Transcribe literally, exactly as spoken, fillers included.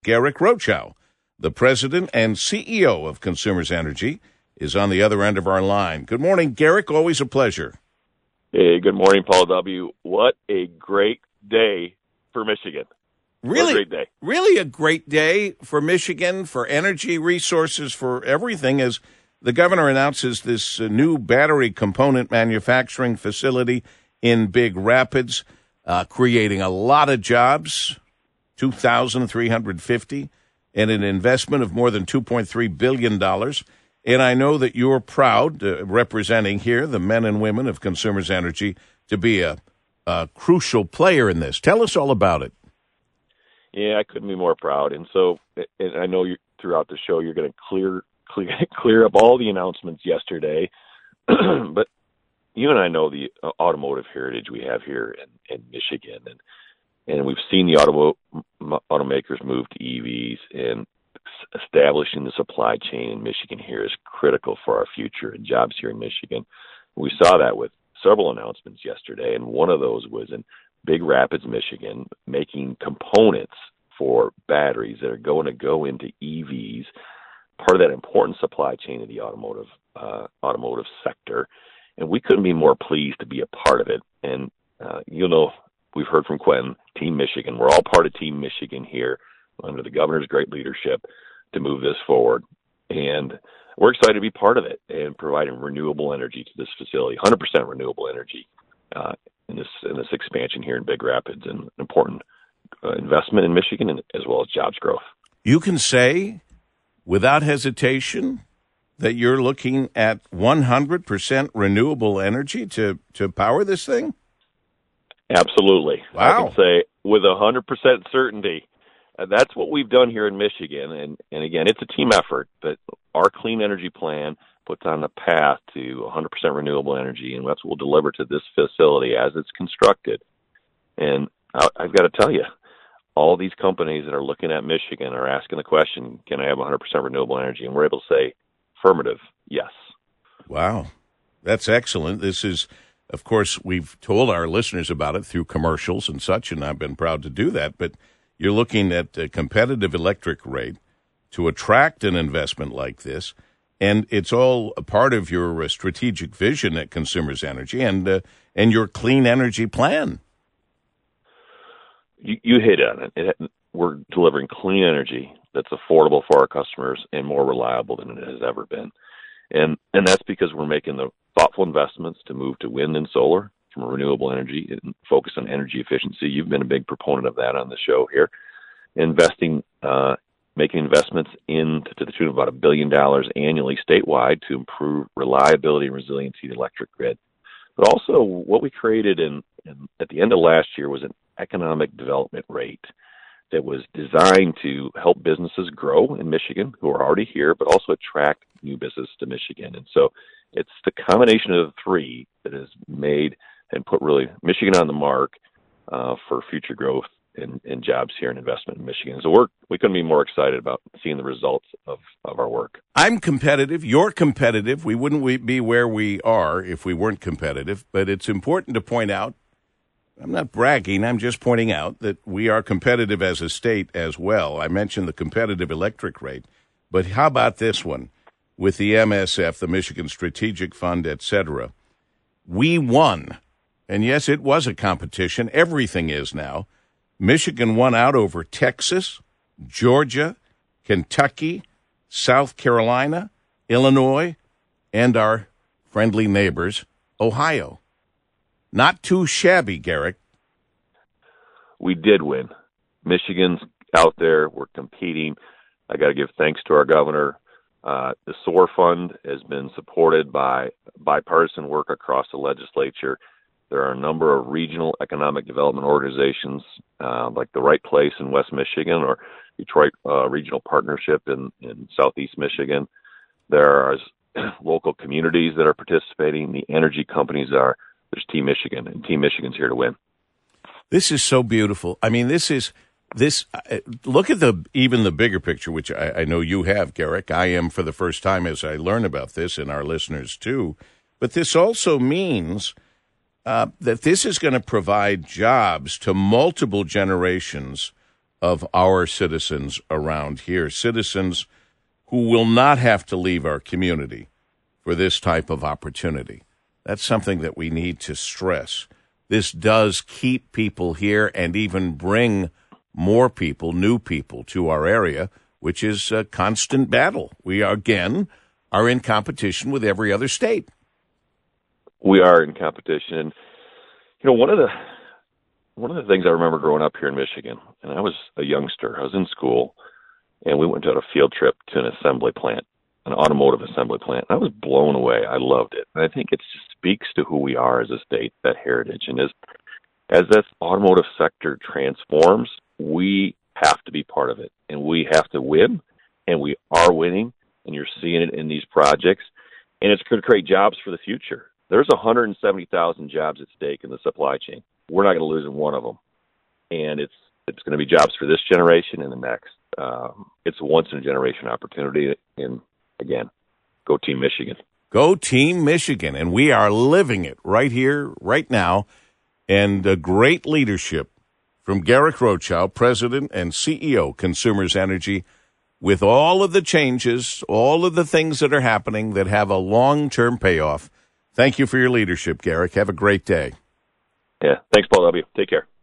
Garrick Rochow, the president and C E O of Consumers Energy, is on the other end of our line. Good morning, Garrick. Always a pleasure. Hey, good morning, Paul W. What a great day for Michigan. Really, what a great day. Really a great day for Michigan, for energy resources, for everything, as the governor announces this uh, new battery component manufacturing facility in Big Rapids, uh, creating a lot of jobs, two thousand three hundred fifty, and an investment of more than two point three billion dollars. And I know that you're proud, uh, representing here the men and women of Consumers Energy, to be a, a crucial player in this. Tell us all about it. Yeah, I couldn't be more proud. And so, and I know you throughout the show, you're going to clear, clear, clear up all the announcements yesterday. But you and I know the automotive heritage we have here in, in Michigan, and and we've seen the auto, automakers move to E Vs, and establishing the supply chain in Michigan here is critical for our future and jobs here in Michigan. We saw that with several announcements yesterday, and one of those was in Big Rapids, Michigan, making components for batteries that are going to go into E Vs, part of that important supply chain of the automotive uh, automotive sector. And we couldn't be more pleased to be a part of it. And, uh, you know, we've heard from Quentin, Team Michigan. We're all part of Team Michigan here under the governor's great leadership to move this forward. And we're excited to be part of it and providing renewable energy to this facility, one hundred percent renewable energy uh, in this in this expansion here in Big Rapids, and an important uh, investment in Michigan, and, as well as jobs growth. You can say without hesitation that you're looking at one hundred percent renewable energy to, to power this thing? Absolutely. Wow. I can say with one hundred percent certainty. Uh, that's what we've done here in Michigan. And, and again, it's a team effort, but our clean energy plan puts on the path to one hundred percent renewable energy, and that's what we'll deliver to this facility as it's constructed. And I, I've got to tell you, all these companies that are looking at Michigan are asking the question, can I have one hundred percent renewable energy? And we're able to say, affirmative, yes. Wow. That's excellent. This is, of course, we've told our listeners about it through commercials and such, and I've been proud to do that, but you're looking at a competitive electric rate to attract an investment like this, and it's all a part of your uh, strategic vision at Consumers Energy and uh, and your clean energy plan. You, you hit on it. it. We're delivering clean energy that's affordable for our customers and more reliable than it has ever been. And and that's because we're making the thoughtful investments to move to wind and solar from renewable energy and focus on energy efficiency. You've been a big proponent of that on the show here. Investing, uh, making investments in to the tune of about a billion dollars annually statewide to improve reliability and resiliency of the electric grid. But also what we created in, in at the end of last year was an economic development rate that was designed to help businesses grow in Michigan who are already here, but also attract new business to Michigan. And so it's the combination of the three that has made and put really Michigan on the mark uh, for future growth and, and jobs here and investment in Michigan. So we're, we couldn't be more excited about seeing the results of, of our work. I'm competitive. You're competitive. We wouldn't we be where we are if we weren't competitive. But it's important to point out, I'm not bragging, I'm just pointing out that we are competitive as a state as well. I mentioned the competitive electric rate. But how about this one? With the M S F, the Michigan Strategic Fund, et cetera, we won. And yes, it was a competition. Everything is now. Michigan won out over Texas, Georgia, Kentucky, South Carolina, Illinois, and our friendly neighbors, Ohio. Not too shabby, Garrick. We did win. Michigan's out there. We're competing. I got to give thanks to our governor. Uh, the SOAR Fund has been supported by bipartisan work across the legislature. There are a number of regional economic development organizations, uh, like the Right Place in West Michigan or Detroit uh, Regional Partnership in, in Southeast Michigan. There are local communities that are participating. The energy companies are. There's Team Michigan, and Team Michigan's here to win. This is so beautiful. I mean, this is this. Uh, look at the even the bigger picture, which I, I know you have, Garrick. I am for the first time as I learn about this, and our listeners too. But this also means uh, that this is going to provide jobs to multiple generations of our citizens around here, citizens who will not have to leave our community for this type of opportunity. That's something that we need to stress. This does keep people here and even bring more people, new people, to our area, which is a constant battle. We, again, are in competition with every other state. We are in competition. And, you know, one of the one of the things I remember growing up here in Michigan, and I was a youngster, I was in school, and we went on a field trip to an assembly plant, an automotive assembly plant. I was blown away. I loved it. And I think it just speaks to who we are as a state, that heritage. And as, as this automotive sector transforms, we have to be part of it. And we have to win, and we are winning, and you're seeing it in these projects. And it's going to create jobs for the future. There's one hundred seventy thousand jobs at stake in the supply chain. We're not going to lose in one of them. And it's it's going to be jobs for this generation and the next. Um, it's a once-in-a-generation opportunity. And, again, go Team Michigan. Go Team Michigan. And we are living it right here, right now. And a great leadership from Garrick Rochow, President and C E O, Consumers Energy, with all of the changes, all of the things that are happening that have a long-term payoff. Thank you for your leadership, Garrick. Have a great day. Yeah. Thanks, Paul W. Take care.